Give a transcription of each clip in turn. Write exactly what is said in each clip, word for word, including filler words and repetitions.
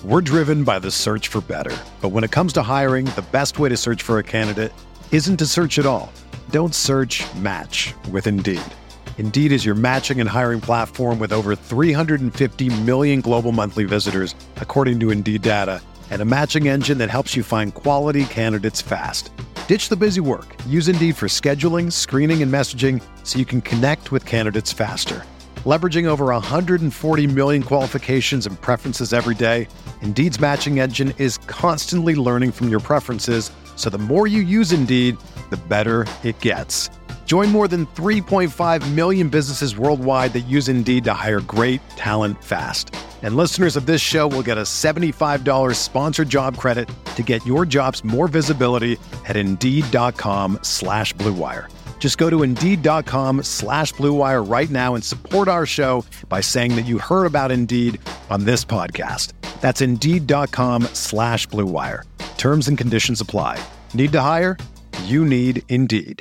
We're driven by the search for better. But when it comes to hiring, the best way to search for a candidate isn't to search at all. Don't search, match with Indeed. Indeed is your matching and hiring platform with over three hundred fifty million global monthly visitors, according to Indeed data, and a matching engine that helps you find quality candidates fast. Ditch the busy work. Use Indeed for scheduling, screening, and messaging so you can connect with candidates faster. Leveraging over one hundred forty million qualifications and preferences every day, Indeed's matching engine is constantly learning from your preferences, so the more you use Indeed, the better it gets. Join more than three point five million businesses worldwide that use Indeed to hire great talent fast. And listeners of this show will get a seventy-five dollars sponsored job credit to get your jobs more visibility at Indeed.com slash Blue Wire. Just go to Indeed.com slash Blue Wire right now and support our show by saying that you heard about Indeed on this podcast. That's Indeed.com slash Blue Wire. Terms and conditions apply. Need to hire? You need Indeed.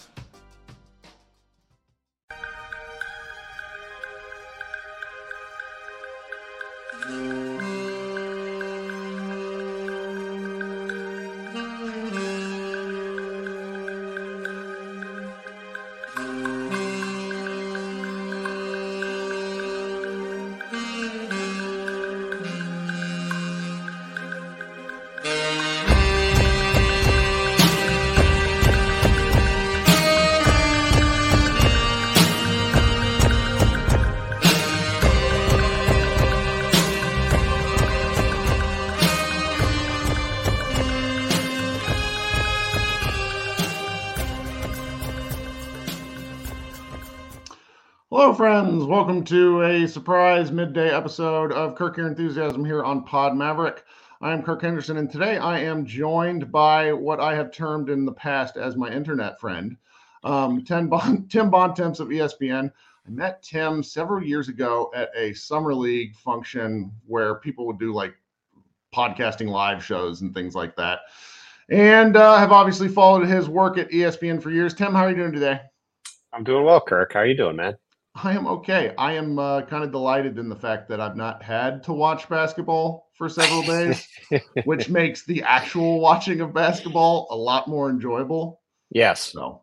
Hello, friends. Welcome to a surprise midday episode of Kirk Your Enthusiasm here on Pod Maverick. I am Kirk Henderson, and today I am joined by what I have termed in the past as my internet friend, um, Tim, bon- Tim Bontemps of E S P N. I met Tim several years ago at a summer league function where people would do like podcasting live shows and things like that, and uh, have obviously followed his work at E S P N for years. Tim, how are you doing today? I'm doing well, Kirk. How are you doing, man? I am okay. I am uh, kind of delighted in the fact that I've not had to watch basketball for several days, which makes the actual watching of basketball a lot more enjoyable. Yes. So,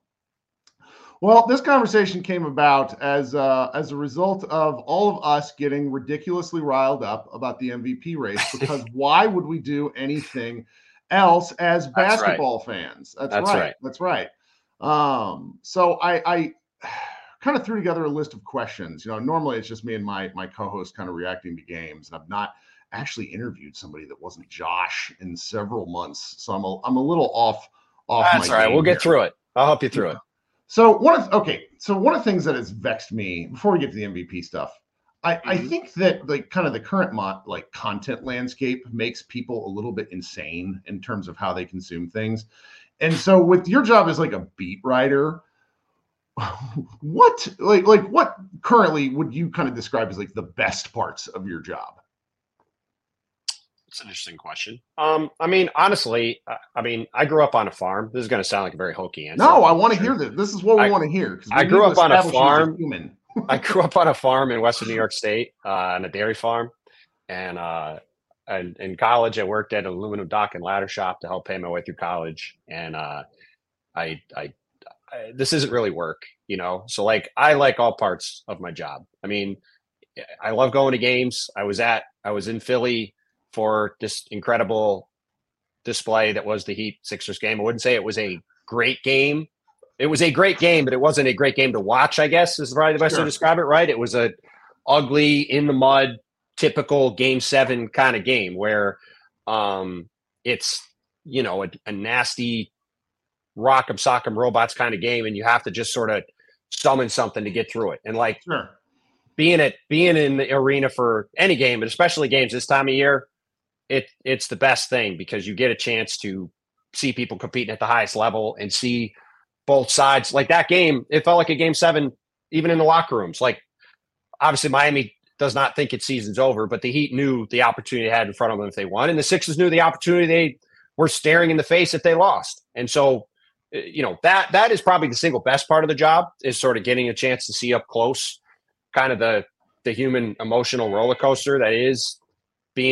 well, this conversation came about as uh, as a result of all of us getting ridiculously riled up about the M V P race, because why would we do anything else as basketball That's right. fans? That's, That's right. right. That's right. Um, so I, I kind of threw together a list of questions. You know, normally it's just me and my my co-host kind of reacting to games, and I've not actually interviewed somebody that wasn't Josh in several months, so I'm a, I'm a little off off. That's my all right. We'll here. get through it. I'll help you through Yeah. it. So one of okay, so one of the things that has vexed me before we get to the M V P stuff, I, Mm-hmm. I think that like kind of the current mo- like content landscape makes people a little bit insane in terms of how they consume things. And so with your job as like a beat writer, what like like what currently would you kind of describe as like the best parts of your job? It's an interesting question. Um, I mean, honestly, I, I mean, I grew up on a farm. This is going to sound like a very hokey answer. No, I want to hear this. This is what we I- want to hear. 'cause we I need grew to up on a establish you as farm. human. I grew up on a farm in Western New York State, uh, on a dairy farm, and uh, and in college, I worked at an aluminum dock and ladder shop to help pay my way through college. And uh, I, I, I, this isn't really work, you know. So like, I like all parts of my job. I mean, I love going to games. I was at, I was in Philly for this incredible display that was the Heat Sixers game. I wouldn't say it was a great game. It was a great game, but it wasn't a great game to watch, I guess, is probably the best way Sure. to describe it, right? It was a ugly, in the mud, typical game seven kind of game where um, it's, you know, a, a nasty rock'em sock'em robots kind of game, and you have to just sort of summon something to get through it. And like Sure. being at being in the arena for any game, but especially games this time of year, it it's the best thing because you get a chance to see people competing at the highest level and see both sides. Like that game, it felt like a game seven, even in the locker rooms. Like obviously Miami does not think its season's over, but the Heat knew the opportunity they had in front of them if they won, and the Sixers knew the opportunity they were staring in the face if they lost. And so, you know, that that is probably the single best part of the job, is sort of getting a chance to see up close kind of the the human emotional roller coaster that is being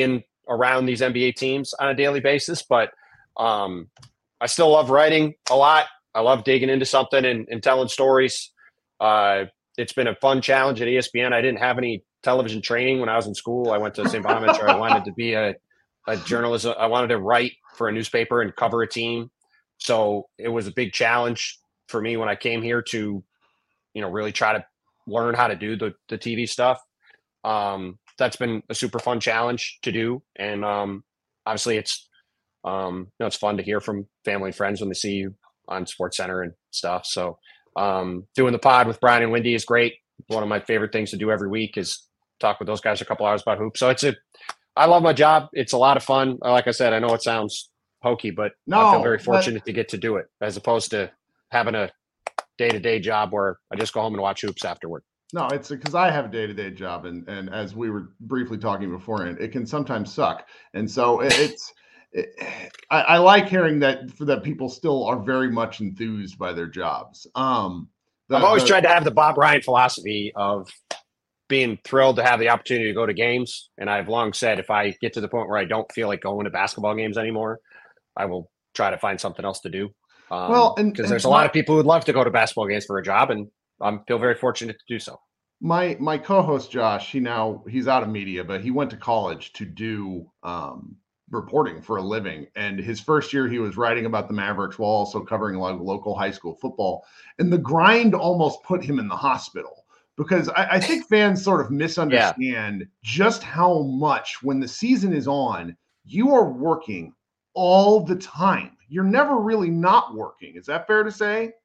around these N B A teams on a daily basis, but um, I still love writing a lot. I love digging into something and, and telling stories. Uh, it's been a fun challenge at E S P N. I didn't have any television training when I was in school. I went to Saint Bonaventure. I wanted to be a, a journalist. I wanted to write for a newspaper and cover a team. So it was a big challenge for me when I came here to, you know, really try to learn how to do the, the T V stuff. Um, that's been a super fun challenge to do. And um, obviously it's, um, you know, it's fun to hear from family and friends when they see you on SportsCenter and stuff. So um, doing the pod with Brian and Wendy is great. One of my favorite things to do every week is talk with those guys a couple hours about hoops. So it's a, I love my job. It's a lot of fun. Like I said, I know it sounds hokey, but no, I feel very fortunate but, to get to do it as opposed to having a day-to-day job where I just go home and watch hoops afterward. No, it's because I have a day-to-day job, and and as we were briefly talking beforehand, it can sometimes suck, and so it, it's. It, I, I like hearing that for that people still are very much enthused by their jobs. Um, the, I've always the, tried to have the Bob Ryan philosophy of being thrilled to have the opportunity to go to games, and I've long said if I get to the point where I don't feel like going to basketball games anymore, I will try to find something else to do. Um, well, and because there's a my, lot of people who'd love to go to basketball games for a job, and I feel very fortunate to do so. My my co-host Josh, he now he's out of media, but he went to college to do um, reporting for a living. And his first year, he was writing about the Mavericks while also covering a lot of local high school football. And the grind almost put him in the hospital because I, I think fans sort of misunderstand yeah. just how much when the season is on, you are working all the time. You're never really not working. Is that fair to say?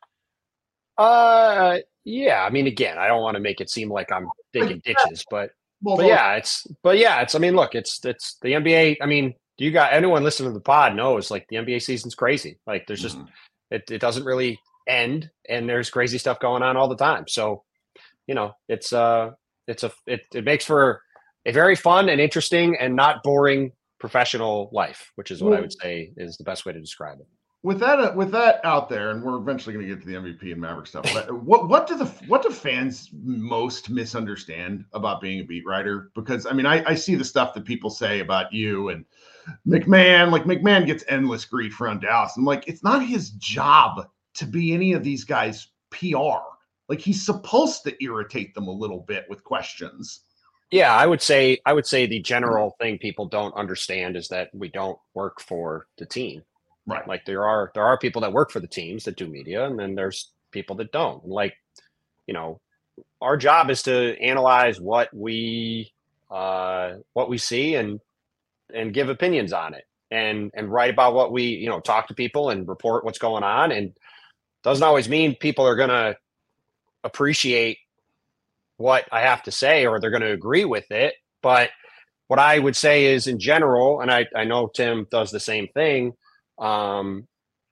Uh, yeah. I mean, again, I don't want to make it seem like I'm digging ditches, but, well, but yeah, it's, but yeah, it's, I mean, look, it's, it's the N B A. I mean, do you got anyone listening to the pod knows like the N B A season's crazy. Like there's just, mm-hmm. it, it doesn't really end and there's crazy stuff going on all the time. So, you know, it's, uh, it's a, it, it makes for a very fun and interesting and not boring professional life, which is what well, I would say is the best way to describe it. With that, with that out there, and we're eventually going to get to the M V P and Maverick stuff. But what what do the what do fans most misunderstand about being a beat writer? Because I mean, I, I see the stuff that people say about you and McMahon. Like McMahon gets endless grief around Dallas. I'm like, it's not his job to be any of these guys' P R. Like he's supposed to irritate them a little bit with questions. Yeah, I would say I would say the general thing people don't understand is that we don't work for the team. Right. Like there are there are people that work for the teams that do media, and then there's people that don't. And like, you know, our job is to analyze what we uh, what we see and and give opinions on it, and and write about what we you know talk to people and report what's going on. And doesn't always mean people are going to appreciate what I have to say or they're going to agree with it. But what I would say is in general, and I I know Tim does the same thing. Um,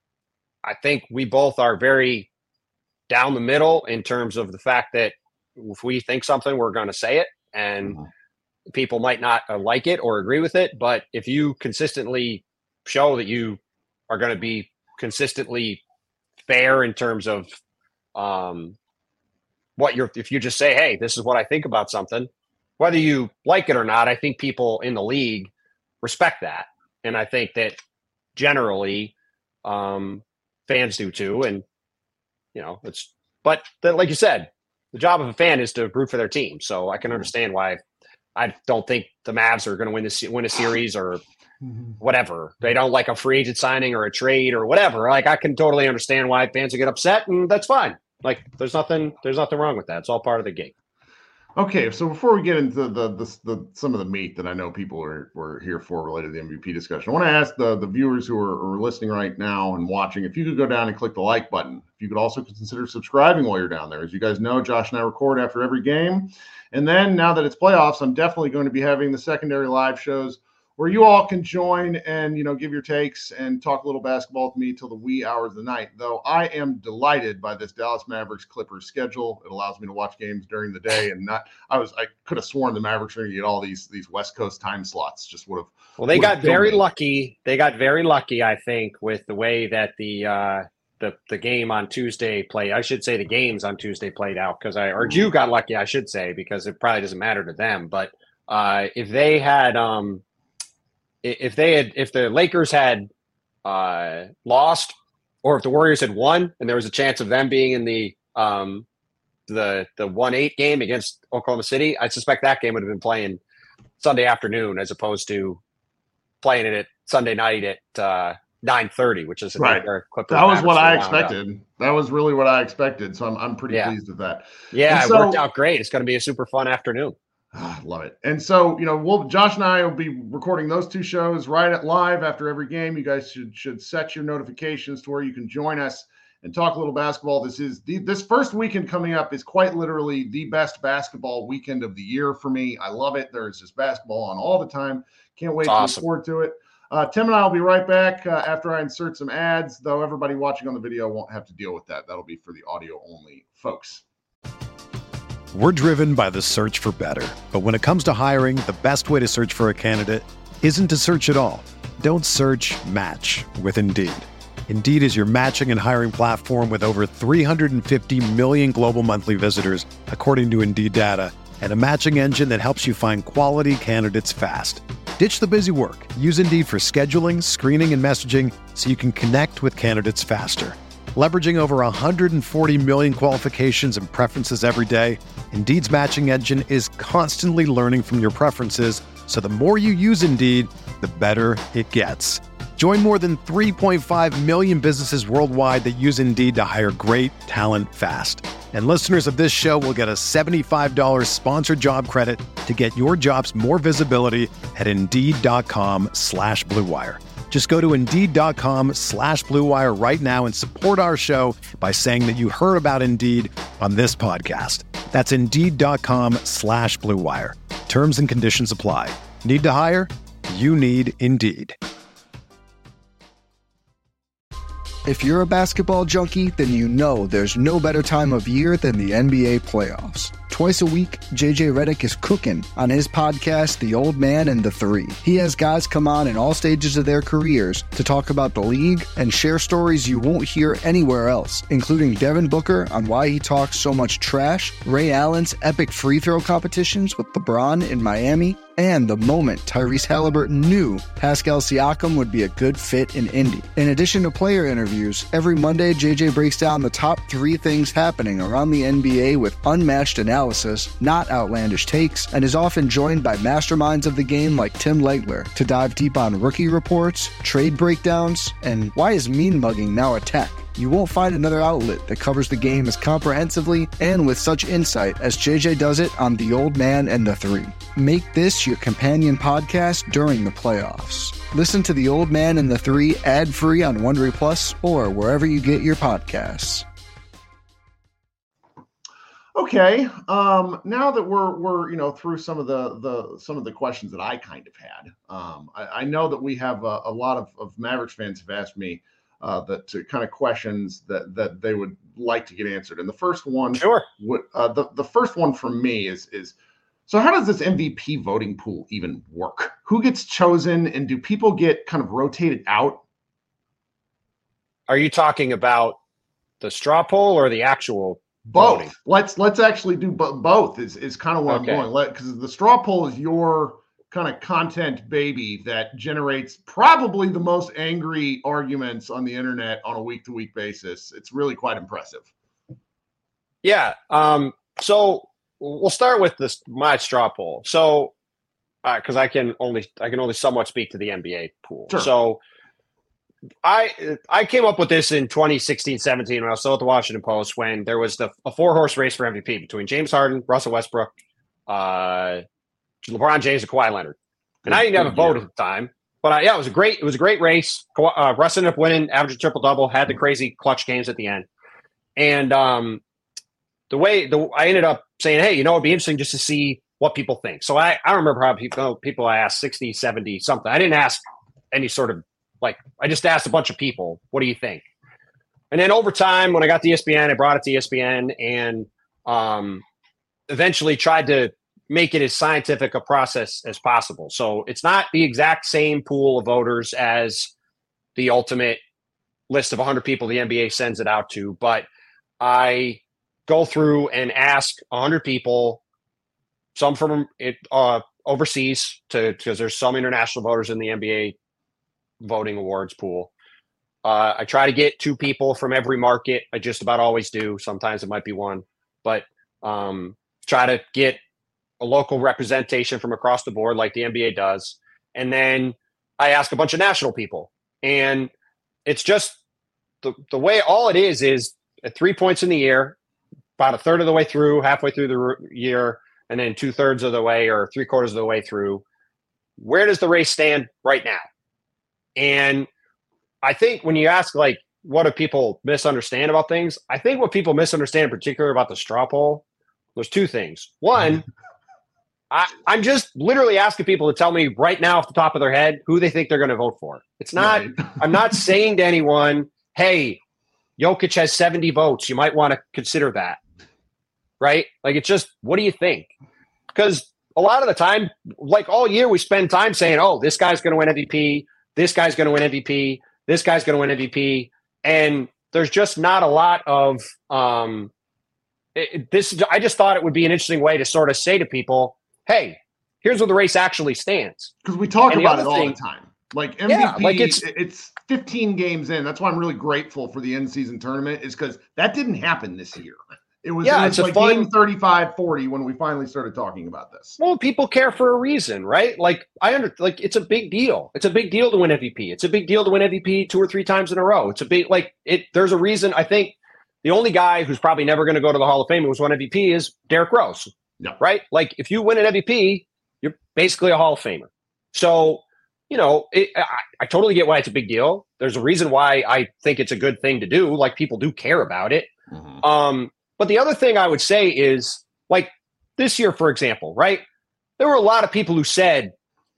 I think we both are very down the middle in terms of the fact that if we think something, we're going to say it, and mm-hmm. people might not uh, like it or agree with it. But if you consistently show that you are going to be consistently fair in terms of um, what you're, if you just say, hey, this is what I think about something, whether you like it or not, I think people in the league respect that. And I think that generally um, fans do too. And, you know, it's, but the, like you said, the job of a fan is to root for their team. So I can understand why I don't think the Mavs are going to win this, win a series or whatever. They don't like a free agent signing or a trade or whatever. Like I can totally understand why fans would get upset, and that's fine. Like there's nothing, there's nothing wrong with that. It's all part of the game. Okay, so before we get into the, the the some of the meat that I know people are were here for related to the M V P discussion, I want to ask the, the viewers who are, are listening right now and watching, if you could go down and click the like button. If you could also consider subscribing while you're down there. As you guys know, Josh and I record after every game. And then now that it's playoffs, I'm definitely going to be having the secondary live shows where you all can join and, you know, give your takes and talk a little basketball with me till the wee hours of the night. Though I am delighted by this Dallas Mavericks Clippers schedule. It allows me to watch games during the day and not, I was, I could have sworn the Mavericks were going to get all these, these West Coast time slots. Just would have. Well, they got very me. lucky. They got very lucky, I think, with the way that the, uh, the, the game on Tuesday played. I should say the games on Tuesday played out because I, or you got lucky, I should say, because it probably doesn't matter to them. But uh, if they had, um, if they had, if the Lakers had uh, lost, or if the Warriors had won, and there was a chance of them being in the um, the the one eight game against Oklahoma City, I suspect that game would have been playing Sunday afternoon as opposed to playing it at Sunday night at uh, nine thirty, which is right. That was what I expected. Up. That was really what I expected. So I'm I'm pretty yeah. pleased with that. Yeah, and it so, worked out great. It's going to be a super fun afternoon. I love it. And so, you know, we'll Josh and I will be recording those two shows right at live after every game. You guys should should set your notifications to where you can join us and talk a little basketball. This is the, this first weekend coming up is quite literally the best basketball weekend of the year for me. I love it. There's just basketball on all the time. Can't wait awesome. to look forward to it. Uh, Tim and I will be right back uh, after I insert some ads, though everybody watching on the video won't have to deal with that. That'll be for the audio only folks. We're driven by the search for better. But when it comes to hiring, the best way to search for a candidate isn't to search at all. Don't search, match with Indeed. Indeed is your matching and hiring platform with over three hundred fifty million global monthly visitors, according to Indeed data, and a matching engine that helps you find quality candidates fast. Ditch the busy work. Use Indeed for scheduling, screening, and messaging so you can connect with candidates faster. Leveraging over one hundred forty million qualifications and preferences every day, Indeed's matching engine is constantly learning from your preferences, so the more you use Indeed, the better it gets. Join more than three point five million businesses worldwide that use Indeed to hire great talent fast. And listeners of this show will get a seventy-five dollars sponsored job credit to get your jobs more visibility at Indeed.com slash Blue Wire. Just go to Indeed.com slash Blue Wire right now and support our show by saying that you heard about Indeed on this podcast. That's Indeed.com slash Blue Wire. Terms and conditions apply. Need to hire? You need Indeed. If you're a basketball junkie, then you know there's no better time of year than the N B A playoffs. Twice a week, J J Redick is cooking on his podcast, The Old Man and the Three. He has guys come on in all stages of their careers to talk about the league and share stories you won't hear anywhere else, including Devin Booker on why he talks so much trash, Ray Allen's epic free throw competitions with LeBron in Miami, and the moment Tyrese Halliburton knew Pascal Siakam would be a good fit in Indy. In addition to player interviews, every Monday J J breaks down the top three things happening around the N B A with unmatched analysis, not outlandish takes, and is often joined by masterminds of the game like Tim Legler to dive deep on rookie reports, trade breakdowns, and why is mean mugging now a tech? You won't find another outlet that covers the game as comprehensively and with such insight as J J does it on The Old Man and the Three. Make this your companion podcast during the playoffs. Listen to The Old Man and the Three ad-free on Wondery Plus or wherever you get your podcasts. Okay, um, now that we're we're you know through some of the the some of the questions that I kind of had, um, I, I know that we have a, a lot of, of Mavericks fans have asked me uh, that to kind of questions that that they would like to get answered. And the first one, sure, would, uh, the the first one from me is is so how does this M V P voting pool even work? Who gets chosen, and do people get kind of rotated out? Are you talking about the straw poll or the actual? Both. Voting? Let's let's actually do bo- both. Is is kind of where okay. I'm going. Because the straw poll is your kind of content baby that generates probably the most angry arguments on the internet on a week to week basis. It's really quite impressive. Yeah. Um. So we'll start with this my straw poll. So, because uh, I can only I can only somewhat speak to the N B A pool. Sure. So. I I came up with this in twenty sixteen seventeen when I was still at the Washington Post when there was the a four horse race for M V P between James Harden, Russell Westbrook, uh, LeBron James, and Kawhi Leonard. And I didn't have a vote at the time, but I, yeah, it was a great it was a great race. Uh, Russ ended up winning, averaged a triple double, had the crazy clutch games at the end, and um, the way the I ended up saying, hey, you know, it'd be interesting just to see what people think. So I I remember how people people I asked sixty, seventy something. I didn't ask any sort of Like, I just asked a bunch of people, what do you think? And then over time, when I got to E S P N, I brought it to E S P N and um, eventually tried to make it as scientific a process as possible. So it's not the exact same pool of voters as the ultimate list of one hundred people the N B A sends it out to, but I go through and ask one hundred people, some from it, uh, overseas to because there's some international voters in the N B A voting awards pool. Uh, I try to get two people from every market. I just about always do. Sometimes it might be one, but um, try to get a local representation from across the board like the N B A does. And then I ask a bunch of national people. And it's just the, the way all it is is at three points in the year, about a third of the way through, halfway through the year, and then two thirds of the way or three quarters of the way through. Where does the race stand right now? And I think when you ask, like, what do people misunderstand about things? I think what people misunderstand in particular about the straw poll, there's two things. One, I, I'm just literally asking people to tell me right now off the top of their head who they think they're going to vote for. It's not, right. I'm not saying to anyone, hey, Jokic has seventy votes. You might want to consider that. Right? Like, it's just, what do you think? Because a lot of the time, like all year, we spend time saying, oh, this guy's going to win M V P. This guy's going to win M V P. This guy's going to win M V P. And there's just not a lot of um, it, this. I just thought it would be an interesting way to sort of say to people, hey, here's where the race actually stands. Because we talk and about it all thing, the time. Like M V P, yeah, like it's, it's fifteen games in. That's why I'm really grateful for the end season tournament, is because that didn't happen this year. It was, yeah, it was it's like a fun, game thirty-five forty when we finally started talking about this. Well, people care for a reason, right? Like I under like it's a big deal. It's a big deal to win M V P. It's a big deal to win M V P two or three times in a row. It's a big like it. There's a reason. I think the only guy who's probably never going to go to the Hall of Fame who's won M V P is Derrick Rose. No. Right? Like if you win an M V P, you're basically a Hall of Famer. So you know, it, I, I totally get why it's a big deal. There's a reason why I think it's a good thing to do. Like people do care about it. Mm-hmm. Um. But the other thing I would say is, like this year, for example, right? There were a lot of people who said,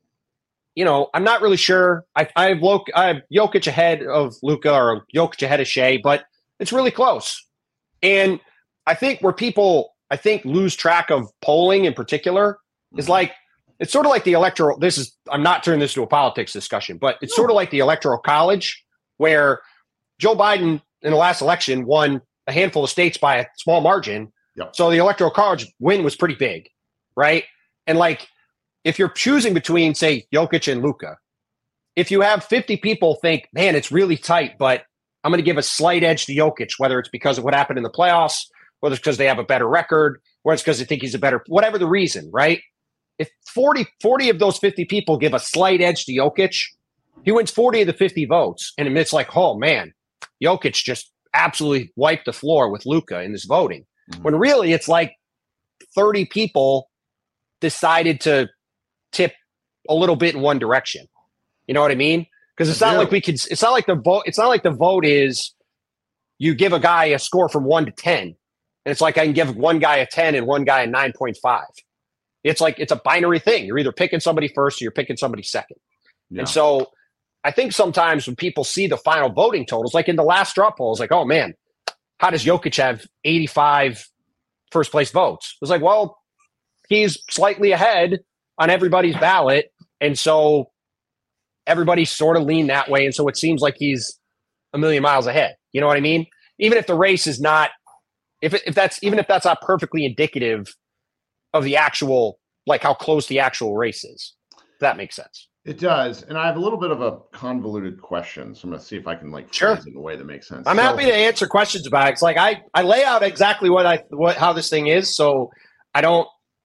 you know, I'm not really sure. I, I have Lo- I have Jokic ahead of Luka or Jokic ahead of Shea, but it's really close. And I think where people, I think, lose track of polling in particular mm-hmm. is like, it's sort of like the electoral. This is, I'm not turning this into a politics discussion, but it's sort of like the electoral college where Joe Biden in the last election won a handful of states by a small margin. Yep. So the electoral college win was pretty big, right? And like, if you're choosing between, say, Jokic and Luka, if you have fifty people think, man, it's really tight, but I'm going to give a slight edge to Jokic, whether it's because of what happened in the playoffs, whether it's because they have a better record, or it's because they think he's a better, whatever the reason, right? If forty, forty of those fifty people give a slight edge to Jokic, he wins forty of the fifty votes. And it's like, oh man, Jokic just absolutely wiped the floor with Luka in this voting. Mm-hmm. When really it's like thirty people decided to tip a little bit in one direction. You know what I mean? Because it's I not do. like we could, it's not like the vote, it's not like the vote is you give a guy a score from one to ten. And it's like I can give one guy a ten and one guy a nine point five. It's like it's a binary thing. You're either picking somebody first or you're picking somebody second. Yeah. And so I think sometimes when people see the final voting totals, like in the last straw poll, it's like, oh man, how does Jokic have eighty-five first place votes? It's like, well, he's slightly ahead on everybody's ballot. And so everybody sort of leaned that way. And so it seems like he's a million miles ahead. You know what I mean? Even if the race is not, if, it, if that's, even if that's not perfectly indicative of the actual, like how close the actual race is, if that makes sense. It does. And I have a little bit of a convoluted question. So I'm going to see if I can like sure. phrase it in a way that makes sense. I'm so, happy to answer questions about it. It's like I, I lay out exactly what I, what, how this thing is. So I don't,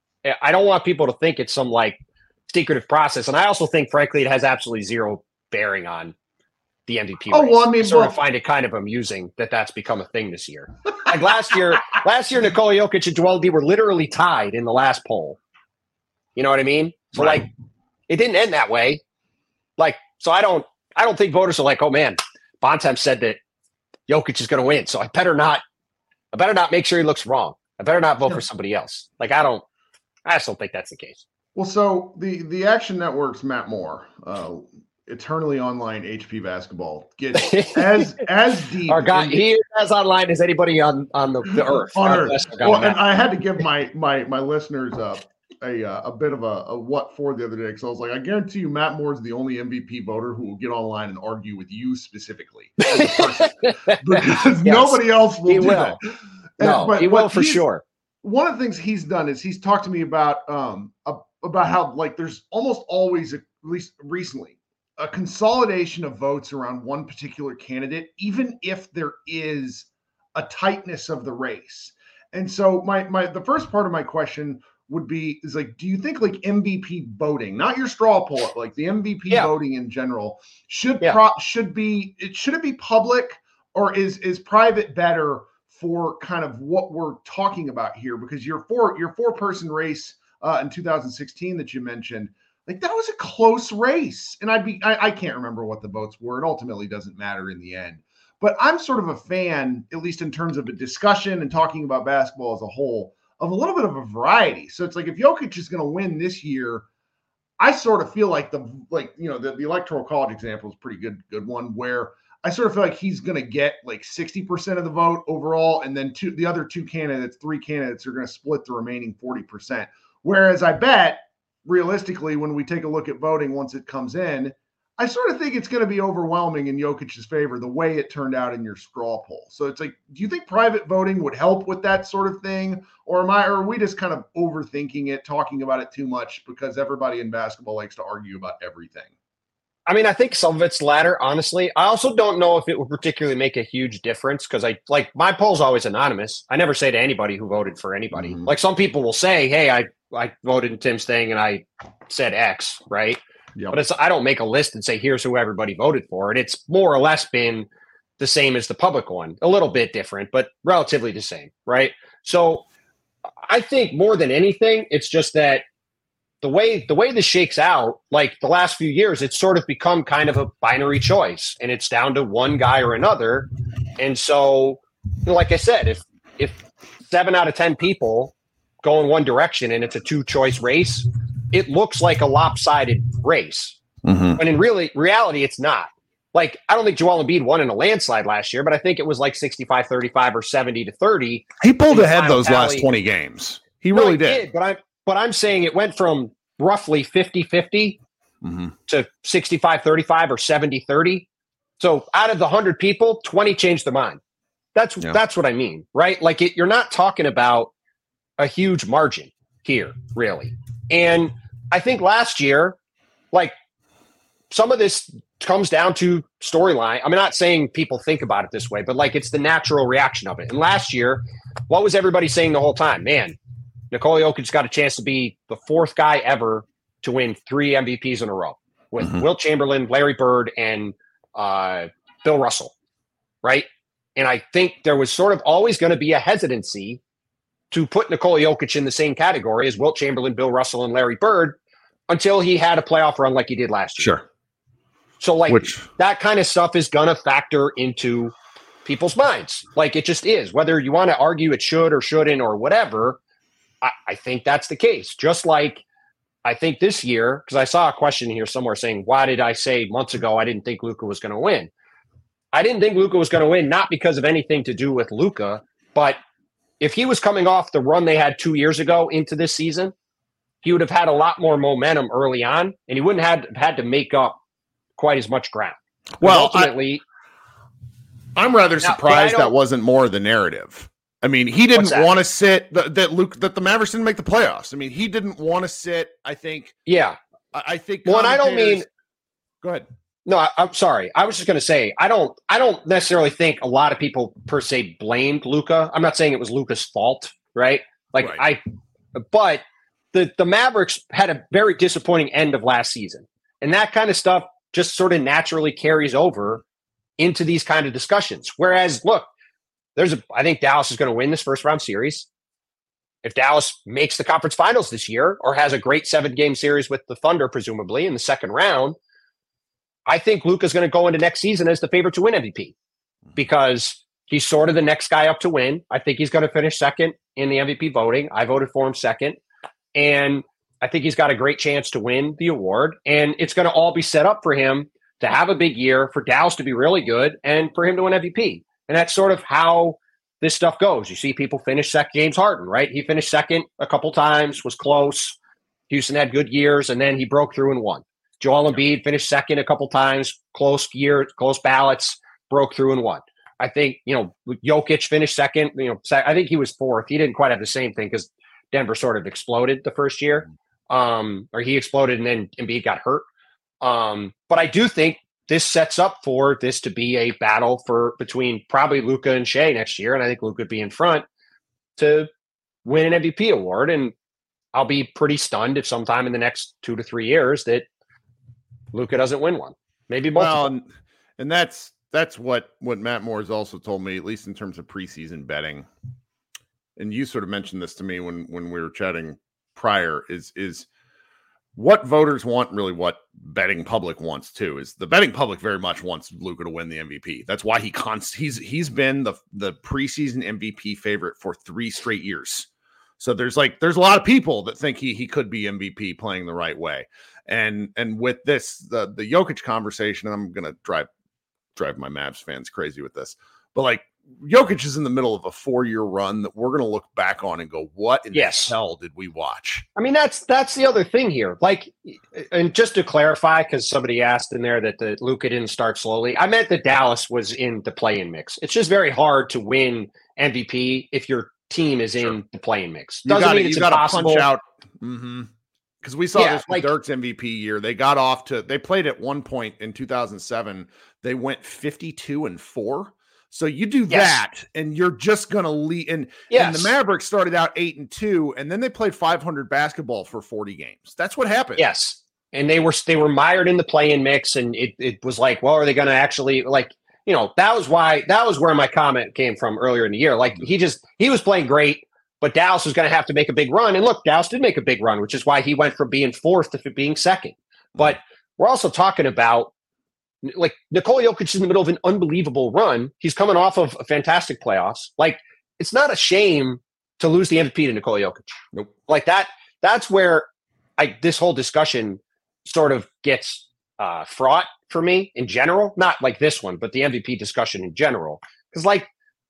I don't want people to think it's some like secretive process. And I also think, frankly, it has absolutely zero bearing on the M V P oh, race. Well, I mean, I sort well, of find it kind of amusing that that's become a thing this year. Like last year, last year, Nikola Jokic and Joel Embiid were literally tied in the last poll. You know what I mean? So right. like, it didn't end that way. Like, so I don't, I don't think voters are like, oh man, Bontemps said that Jokic is going to win. So I better not, I better not make sure he looks wrong. I better not vote yeah. for somebody else. Like, I don't, I just don't think that's the case. Well, so the, the Action Network's Matt Moore, uh, eternally online H P basketball, gets as, as deep. Our guy, the, he is as online as anybody on, on the, the earth. On earth. Well, and I had to give my, my, my listeners uh, a, uh, a bit of a, a what for the other day. So I was like, I guarantee you Matt Moore is the only M V P voter who will get online and argue with you specifically. Because yes, nobody else will he do will. that. No, and, but, he will for sure. One of the things he's done is he's talked to me about um, a, about how like there's almost always, at least recently, a consolidation of votes around one particular candidate, even if there is a tightness of the race. And so my my the first part of my question would be is like, do you think like M V P voting, not your straw poll, like the M V P yeah. voting in general, should yeah. pro- should be it should it be public, or is is private better for kind of what we're talking about here? Because your four your four person race uh, in two thousand sixteen that you mentioned, like that was a close race, and I'd be I, I can't remember what the votes were. It ultimately doesn't matter in the end. But I'm sort of a fan, at least in terms of a discussion and talking about basketball as a whole, of a little bit of a variety. So it's like if Jokic is going to win this year, I sort of feel like the like you know the, the electoral college example is a pretty good good one where I sort of feel like he's going to get like sixty percent of the vote overall, and then two the other two candidates, three candidates are going to split the remaining forty percent. Whereas I bet realistically, when we take a look at voting once it comes in, I sort of think it's going to be overwhelming in Jokic's favor the way it turned out in your straw poll. So it's like, do you think private voting would help with that sort of thing? Or am I, or are we just kind of overthinking it, talking about it too much because everybody in basketball likes to argue about everything? I mean, I think some of it's latter, honestly. I also don't know if it would particularly make a huge difference because I like my poll's always anonymous. I never say to anybody who voted for anybody. Mm-hmm. Like some people will say, hey, I, I voted in Tim's thing and I said X, right? Yep. But it's I don't make a list and say, here's who everybody voted for. And it's more or less been the same as the public one, a little bit different, but relatively the same, right? So I think more than anything, it's just that the way the way this shakes out, like the last few years, it's sort of become kind of a binary choice, and it's down to one guy or another. And so, you know, like I said, if if seven out of ten people go in one direction and it's a two-choice race, it looks like a lopsided race. Mm-hmm. And in really reality, it's not. Like, I don't think Joel Embiid won in a landslide last year, but I think it was like sixty-five thirty-five or seventy to thirty. He pulled ahead those tally. last twenty games. He really no, he did. did. But I'm but I'm saying it went from roughly fifty-fifty mm-hmm. to sixty-five thirty-five or seventy thirty. So out of the one hundred people, twenty changed their mind. That's yeah. that's what I mean, right? Like it, you're not talking about a huge margin here, really. And I think last year, like some of this comes down to storyline. I'm not saying people think about it this way, but like it's the natural reaction of it. And last year, what was everybody saying the whole time? Man, Nikola Jokic's got a chance to be the fourth guy ever to win three M V Ps in a row with mm-hmm. Wilt Chamberlain, Larry Bird, and uh, Bill Russell, right? And I think there was sort of always going to be a hesitancy to put Nikola Jokic in the same category as Wilt Chamberlain, Bill Russell, and Larry Bird until he had a playoff run like he did last year. Sure. So like Which, that kind of stuff is going to factor into people's minds. Like it just is. Whether you want to argue it should or shouldn't or whatever, I, I think that's the case. Just like I think this year, because I saw a question here somewhere saying, why did I say months ago I didn't think Luka was going to win? I didn't think Luka was going to win, not because of anything to do with Luka, but if he was coming off the run they had two years ago into this season, he would have had a lot more momentum early on, and he wouldn't have had to make up quite as much ground. Well, ultimately, I, I'm rather now, surprised that wasn't more the narrative. I mean, he didn't want to sit that, that Luke that the Mavericks didn't make the playoffs. I mean, he didn't want to sit. I think. Yeah, I, I think. Well, and I don't mean. Go ahead. No, I, I'm sorry. I was just going to say I don't. I don't necessarily think a lot of people per se blamed Luka. I'm not saying it was Luka's fault, right? Like right. I, but the the Mavericks had a very disappointing end of last season, and that kind of stuff just sort of naturally carries over into these kind of discussions. Whereas, look, there's a. I think Dallas is going to win this first round series. If Dallas makes the conference finals this year or has a great seven game series with the Thunder, presumably in the second round. I think Luka's going to go into next season as the favorite to win M V P because he's sort of the next guy up to win. I think he's going to finish second in the M V P voting. I voted for him second. And I think he's got a great chance to win the award. And it's going to all be set up for him to have a big year, for Dallas to be really good, and for him to win M V P. And that's sort of how this stuff goes. You see people finish second. James Harden, right? He finished second a couple times, was close. Houston had good years, and then he broke through and won. Joel Embiid finished second a couple times, close year, close ballots, broke through and won. I think, you know, Jokic finished second. You know, I think he was fourth. He didn't quite have the same thing because Denver sort of exploded the first year. um, or he exploded and then Embiid got hurt. Um, but I do think this sets up for this to be a battle for between probably Luka and Shea next year. And I think Luka would be in front to win an M V P award. And I'll be pretty stunned if sometime in the next two to three years that Luka doesn't win one. Maybe multiple. Well, and, and that's that's what, what Matt Moore has also told me, at least in terms of preseason betting. And you sort of mentioned this to me when, when we were chatting prior, is is what voters want, really what betting public wants too, is the betting public very much wants Luka to win the M V P. That's why he const- he's he's been the the preseason M V P favorite for three straight years. So there's like there's a lot of people that think he he could be M V P playing the right way. And and with this the the Jokic conversation, and I'm gonna drive drive my Mavs fans crazy with this, but like Jokic is in the middle of a four-year run that we're going to look back on and go, what in yes. the hell did we watch? I mean, that's that's the other thing here. Like, and just to clarify, because somebody asked in there that the Luka didn't start slowly. I meant that Dallas was in the play-in mix. It's just very hard to win M V P if your team is sure. in the play-in mix. Doesn't you gotta, mean it's you impossible. Punch out. Mm-hmm. Because we saw yeah, this with like, Dirk's M V P year. They got off to, they played at one point in two thousand seven. They went fifty-two and four. So you do yes. that, and you're just going to lead. And, yes. and the Mavericks started out eight and two, and then they played five hundred basketball for forty games. That's what happened. Yes, and they were they were mired in the play-in mix, and it it was like, well, are they going to actually like you know that was why that was where my comment came from earlier in the year. Like he just he was playing great, but Dallas was going to have to make a big run, and look, Dallas did make a big run, which is why he went from being fourth to being second. But we're also talking about. Like Nikola Jokic is in the middle of an unbelievable run. He's coming off of a fantastic playoffs. Like it's not a shame to lose the M V P to Nikola Jokic. Nope. Like that. That's where I this whole discussion sort of gets uh, fraught for me in general. Not like this one, but the M V P discussion in general. Because like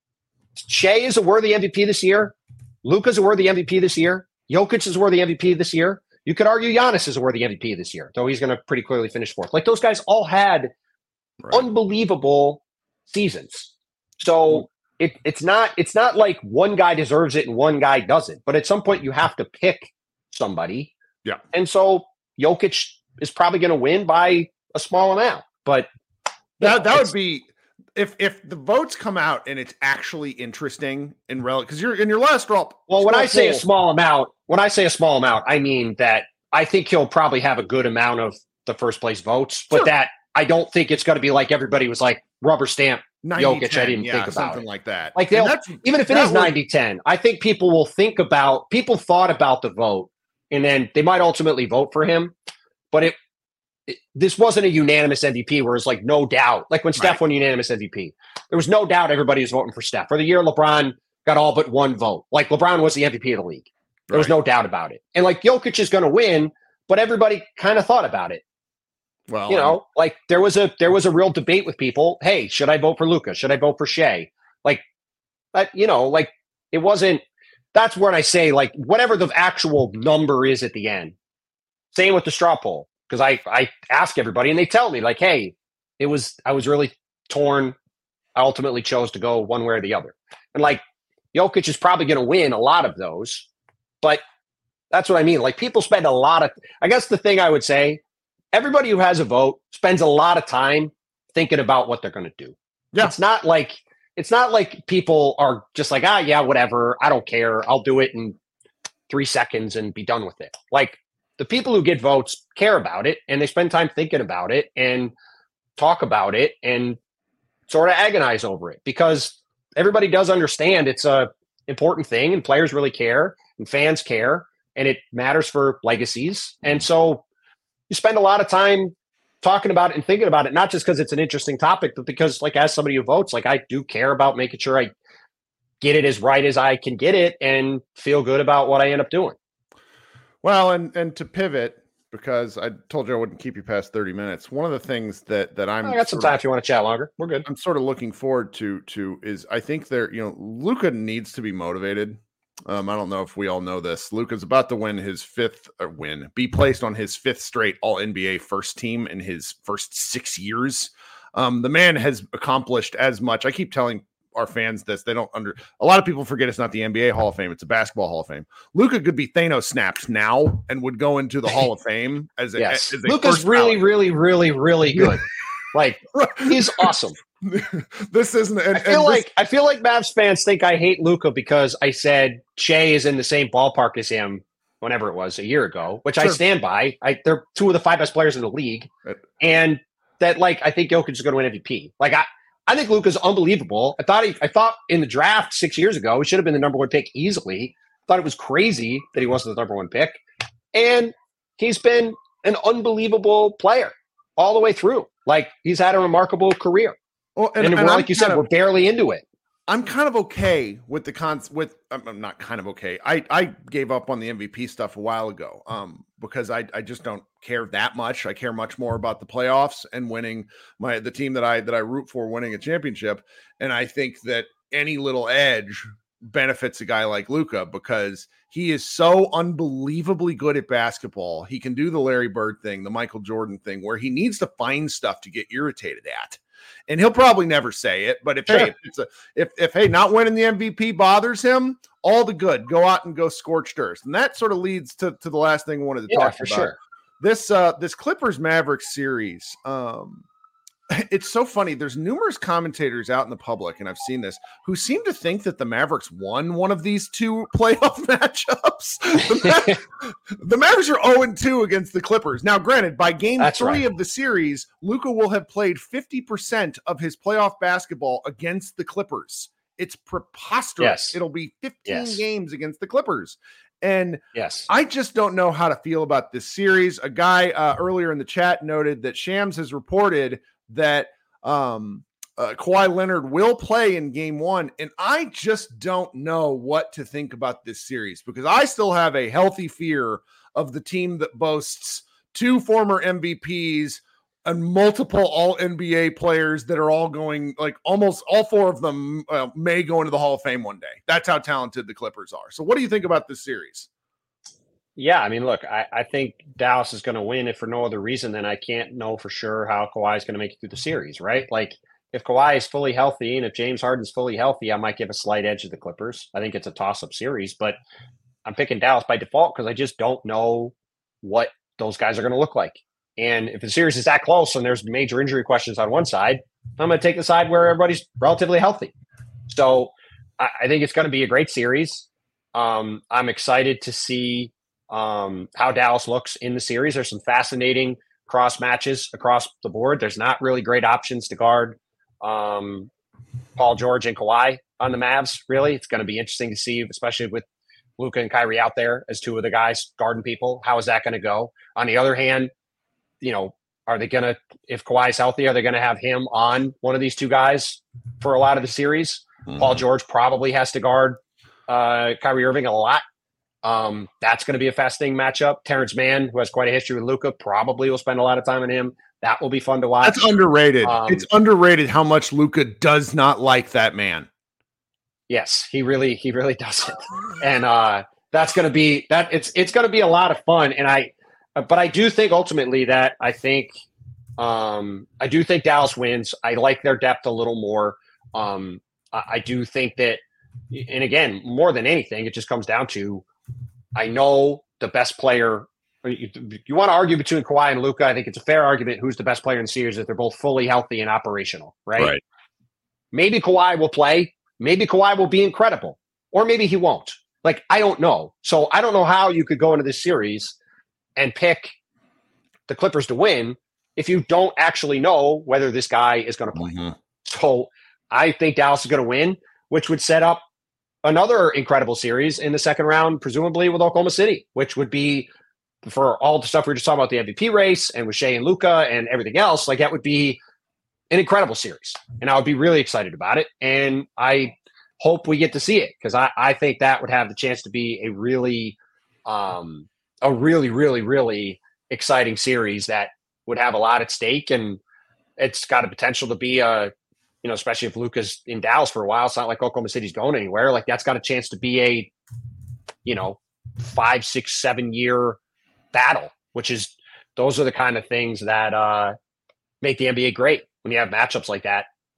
Shea is a worthy M V P this year. Luka's a worthy M V P this year. Jokic is a worthy M V P this year. You could argue Giannis is a worthy M V P this year, though he's going to pretty clearly finish fourth. Like those guys all had right. unbelievable seasons. So it, it's not it's not like one guy deserves it and one guy doesn't. But at some point you have to pick somebody. Yeah. And so Jokic is probably going to win by a small amount. But that know, that would be if if the votes come out and it's actually interesting in relative because you're in your last drop. Well, when I say a small amount, when I say a small amount, I mean that I think he'll probably have a good amount of the first place votes, but sure. that I don't think it's going to be like everybody was like rubber stamp Jokic. I didn't yeah, think about something it. like that. Like they'll, even if it is ninety ten, I think people will think about people thought about the vote and then they might ultimately vote for him, but it. It, this wasn't a unanimous M V P where it's like no doubt, like when Steph right. won unanimous M V P, there was no doubt everybody was voting for Steph. For the year LeBron got all but one vote, like LeBron was the M V P of the league. There right. was no doubt about it. And like Jokic is going to win, but everybody kind of thought about it. Well, you know, like there was a there was a real debate with people. Hey, should I vote for Luka? Should I vote for Shea? Like, that, you know, like it wasn't. That's when I say like whatever the actual number is at the end. Same with the straw poll. Because I, I ask everybody and they tell me like, hey, it was I was really torn. I ultimately chose to go one way or the other. And like Jokic is probably going to win a lot of those. But that's what I mean. Like people spend a lot of I guess the thing I would say, everybody who has a vote spends a lot of time thinking about what they're going to do. Yeah. It's not like it's not like people are just like, ah, yeah, whatever. I don't care. I'll do it in three seconds and be done with it. Like the people who get votes care about it and they spend time thinking about it and talk about it and sort of agonize over it because everybody does understand it's a important thing and players really care and fans care and it matters for legacies. And so you spend a lot of time talking about it and thinking about it, not just because it's an interesting topic, but because like as somebody who votes, like I do care about making sure I get it as right as I can get it and feel good about what I end up doing. Well, and, and to pivot, because I told you I wouldn't keep you past thirty minutes. One of the things that, that I'm I got some time of, if you want to chat longer. We're good. I'm sort of looking forward to, to is I think there, you know, Luka needs to be motivated. Um, I don't know if we all know this. Luka's about to win his fifth or win, be placed on his fifth straight all N B A first team in his first six years. Um, the man has accomplished as much. I keep telling our fans this. They don't under a lot of people forget it's not the N B A Hall of Fame, it's a basketball Hall of Fame. Luka could be Thanos snapped now and would go into the Hall of Fame as a, yes. as a Luka's really, really, really, really good. Like he's awesome. This isn't. And, I feel and this, like I feel like Mavs fans think I hate Luka because I said Shea is in the same ballpark as him whenever it was a year ago, which sure. I stand by. I, they're two of the five best players in the league, right. and that like I think Jokic is going to win M V P. Like I, I think Luka's unbelievable. I thought he, I thought in the draft six years ago he should have been the number one pick easily. Thought it was crazy that he wasn't the number one pick, and he's been an unbelievable player all the way through. Like he's had a remarkable career. Well, and, and, and like you said, of, we're barely into it. I'm kind of okay with the cons with I'm not kind of okay. I, I gave up on the M V P stuff a while ago um, because I, I just don't care that much. I care much more about the playoffs and winning my the team that I that I root for winning a championship. And I think that any little edge benefits a guy like Luka because he is so unbelievably good at basketball. He can do the Larry Bird thing, the Michael Jordan thing, where he needs to find stuff to get irritated at. And he'll probably never say it, but if sure. hey, if, it's a, if if hey, not winning the M V P bothers him, all the good, go out and go scorched earth, and that sort of leads to, to the last thing I wanted to yeah, talk for about. Sure. This uh, this Clippers Mavericks series, um, it's so funny. There's numerous commentators out in the public, and I've seen this, who seem to think that the Mavericks won one of these two playoff matchups. The, Ma- the Mavericks are oh and two against the Clippers. Now, granted, by game That's three right. of the series, Luka will have played fifty percent of his playoff basketball against the Clippers. It's preposterous. Yes. It'll be fifteen yes. games against the Clippers. And yes, I just don't know how to feel about this series. A guy uh, earlier in the chat noted that Shams has reported that um, uh, Kawhi Leonard will play in game one. And I just don't know what to think about this series because I still have a healthy fear of the team that boasts two former M V Ps and multiple all N B A players that are all going, like almost all four of them uh, may go into the Hall of Fame one day. That's how talented the Clippers are. So what do you think about this series? Yeah, I mean, look, I, I think Dallas is going to win if for no other reason than I can't know for sure how Kawhi is going to make it through the series, right? Like if Kawhi is fully healthy and if James Harden's fully healthy, I might give a slight edge to the Clippers. I think it's a toss-up series, but I'm picking Dallas by default because I just don't know what those guys are going to look like. And if the series is that close and there's major injury questions on one side, I'm going to take the side where everybody's relatively healthy. So I, I think it's going to be a great series. Um, I'm excited to see um, how Dallas looks in the series. There's some fascinating cross matches across the board. There's not really great options to guard um, Paul George and Kawhi on the Mavs, really. It's going to be interesting to see, especially with Luka and Kyrie out there as two of the guys guarding people. How is that going to go? On the other hand, you know, are they going to, if Kawhi's healthy, are they going to have him on one of these two guys for a lot of the series? Mm-hmm. Paul George probably has to guard uh, Kyrie Irving a lot. Um, that's going to be a fascinating matchup. Terrence Mann, who has quite a history with Luka, probably will spend a lot of time on him. That will be fun to watch. That's underrated. Um, it's underrated how much Luka does not like that man. Yes, he really, he really doesn't. And uh, that's going to be that. It's it's going to be a lot of fun. And I, but I do think ultimately that I think, um, I do think Dallas wins. I like their depth a little more. Um, I, I do think that, and again, more than anything, it just comes down to, I know the best player. You, you want to argue between Kawhi and Luka. I think it's a fair argument who's the best player in the series if they're both fully healthy and operational, right? Right. Maybe Kawhi will play. Maybe Kawhi will be incredible, or maybe he won't. Like, I don't know. So I don't know how you could go into this series and pick the Clippers to win if you don't actually know whether this guy is going to play. Mm-hmm. So I think Dallas is going to win, which would set up another incredible series in the second round, presumably with Oklahoma City, which would be, for all the stuff we were just talking about, the M V P race and with Shea and Luka and everything else, like that would be an incredible series. And I would be really excited about it. And I hope we get to see it because I, I think that would have the chance to be a really, um, a really, really, really exciting series that would have a lot at stake. And it's got a potential to be a, you know, especially if Luka's in Dallas for a while, it's not like Oklahoma City's going anywhere. Like that's got a chance to be a, you know, five, six, seven year battle, which is, those are the kind of things that uh, make the N B A great when you have matchups like that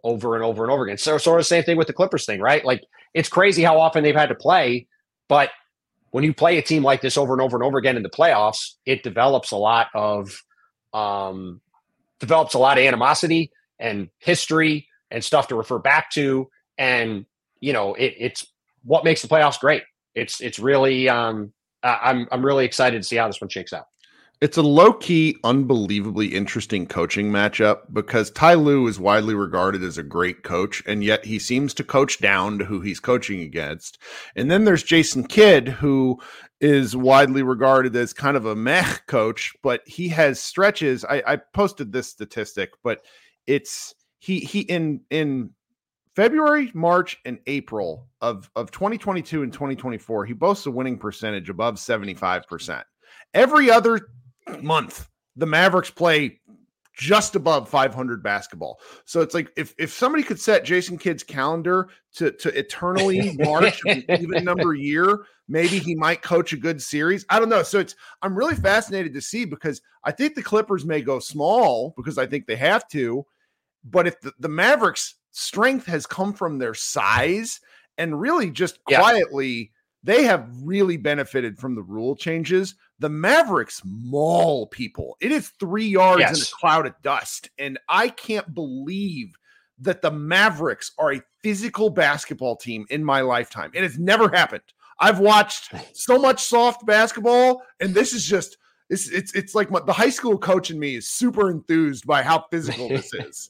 over and over and over again. So sort of the same thing with the Clippers thing, right? Like it's crazy how often they've had to play, but when you play a team like this over and over and over again in the playoffs, it develops a lot of um, develops a lot of animosity and history and stuff to refer back to. And, you know, it, it's what makes the playoffs great. It's, it's really, um, I'm, I'm really excited to see how this one shakes out. It's a low-key, unbelievably interesting coaching matchup because Ty Lue is widely regarded as a great coach, and yet he seems to coach down to who he's coaching against. And then there's Jason Kidd, who is widely regarded as kind of a meh coach, but he has stretches. I, I posted this statistic, but it's he he in in February, March, and April of, of twenty twenty-two and twenty twenty-four, he boasts a winning percentage above seventy-five percent. Every other month, the Mavericks play just above five hundred basketball. So it's like if if somebody could set Jason Kidd's calendar to to eternally March, an even number year, maybe he might coach a good series. I don't know. So it's I'm really fascinated to see because I think the Clippers may go small because I think they have to. But if the, the Mavericks' strength has come from their size and really just yeah. quietly, they have really benefited from the rule changes. The Mavericks maul people. It is three yards yes. in a cloud of dust. And I can't believe that the Mavericks are a physical basketball team in my lifetime. It has never happened. I've watched so much soft basketball, and this is just it's it's it's like my, the high school coach in me is super enthused by how physical this is.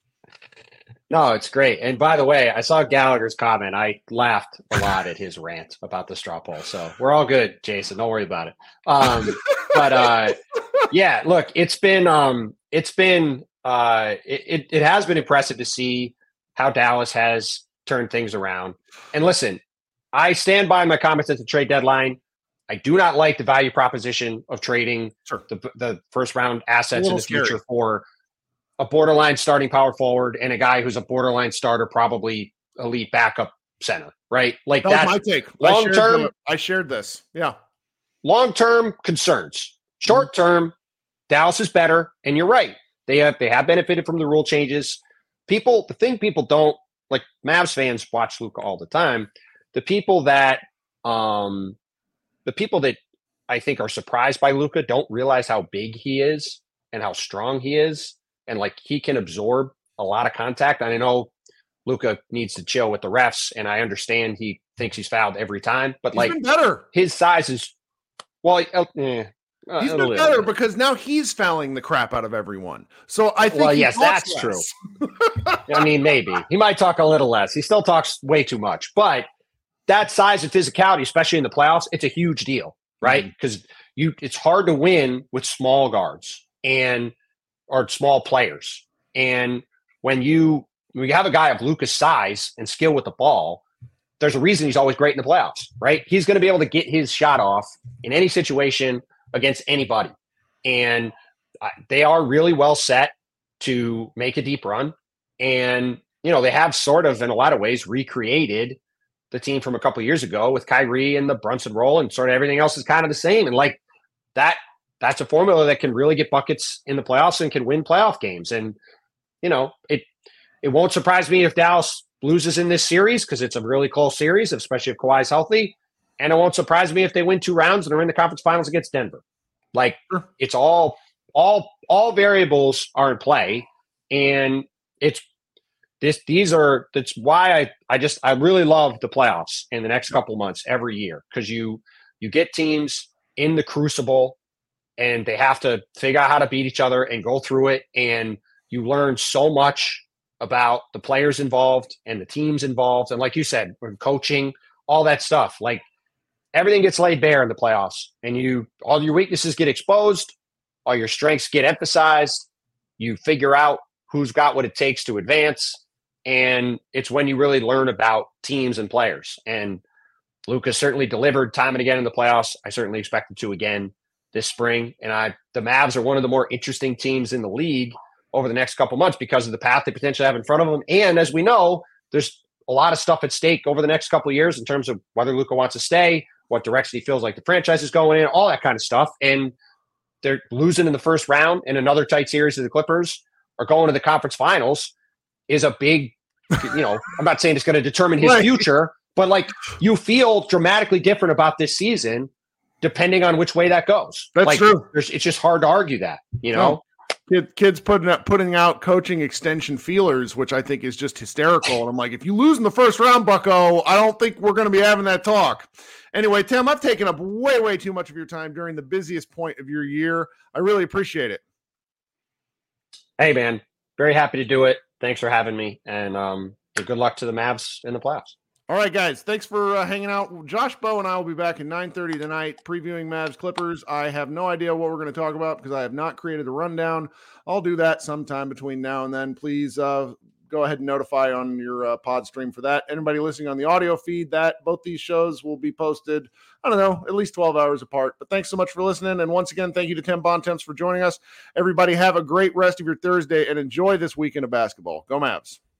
No, it's great. And by the way, I saw Gallagher's comment. I laughed a lot at his rant about the straw poll. So we're all good, Jason. Don't worry about it. Um, but uh, yeah, look, it's been um, it's been uh, it, it has been impressive to see how Dallas has turned things around. And listen, I stand by my comments at the trade deadline. I do not like the value proposition of trading sure. the, the first round assets in the scary. future for a borderline starting power forward and a guy who's a borderline starter, probably elite backup center, right? Like that that's was my take. Long I shared term, the, I shared this. Yeah. Long term concerns. Short term, Dallas is better, and you're right. They have they have benefited from the rule changes. People, the thing people don't like. Mavs fans watch Luka all the time. The people that, um, the people that I think are surprised by Luka don't realize how big he is and how strong he is. And like he can absorb a lot of contact. And I know Luka needs to chill with the refs, and I understand he thinks he's fouled every time. But he's like been better. His size is well, eh, uh, he's been better because now he's fouling the crap out of everyone. So I think well, he yes, that's less. true. I mean, maybe he might talk a little less. He still talks way too much, but that size and physicality, especially in the playoffs, it's a huge deal, right? Because mm-hmm. you, it's hard to win with small guards and. Or small players. And when you when you have a guy of Luka's size and skill with the ball, there's a reason he's always great in the playoffs, right? He's going to be able to get his shot off in any situation against anybody. And they are really well set to make a deep run. And, you know, they have sort of, in a lot of ways, recreated the team from a couple of years ago with Kyrie and the Brunson role, and sort of everything else is kind of the same. And like that, that's a formula that can really get buckets in the playoffs and can win playoff games. And, you know, it it won't surprise me if Dallas loses in this series because it's a really close series, especially if Kawhi's healthy. And it won't surprise me if they win two rounds and are in the conference finals against Denver. Like, sure. it's all, all, all variables are in play. And it's this, these are, that's why I, I just, I really love the playoffs in the next couple months every year. Cause you, you get teams in the crucible, and they have to figure out how to beat each other and go through it. And you learn so much about the players involved and the teams involved. And like you said, coaching, all that stuff, like everything gets laid bare in the playoffs, and you, all your weaknesses get exposed. All your strengths get emphasized. You figure out who's got what it takes to advance. And it's when you really learn about teams and players. And Luka certainly delivered time and again in the playoffs. I certainly expect him to again this spring. And I, the Mavs are one of the more interesting teams in the league over the next couple months because of the path they potentially have in front of them. And as we know, there's a lot of stuff at stake over the next couple of years in terms of whether Luka wants to stay, what direction he feels like the franchise is going in, all that kind of stuff. And they're losing in the first round in another tight series to the Clippers, or going to the conference finals. is a big, you know, I'm not saying it's going to determine his Right. future, but like you feel dramatically different about this season depending on which way that goes. That's like, true. There's, it's just hard to argue that, you know? No. Kid, kids putting up, putting out coaching extension feelers, which I think is just hysterical. And I'm like, if you lose in the first round, Bucko, I don't think we're going to be having that talk. Anyway, Tim, I've taken up way, way too much of your time during the busiest point of your year. I really appreciate it. Hey, man, very happy to do it. Thanks for having me. And um, good luck to the Mavs in the playoffs. All right, guys, thanks for uh, hanging out. Josh Bowe and I will be back at nine thirty tonight previewing Mavs Clippers. I have no idea what we're going to talk about because I have not created a rundown. I'll do that sometime between now and then. Please uh, go ahead and notify on your uh, pod stream for that. Anybody listening on the audio feed, that both these shows will be posted, I don't know, at least twelve hours apart. But thanks so much for listening. And once again, thank you to Tim Bontemps for joining us. Everybody have a great rest of your Thursday and enjoy this weekend of basketball. Go Mavs.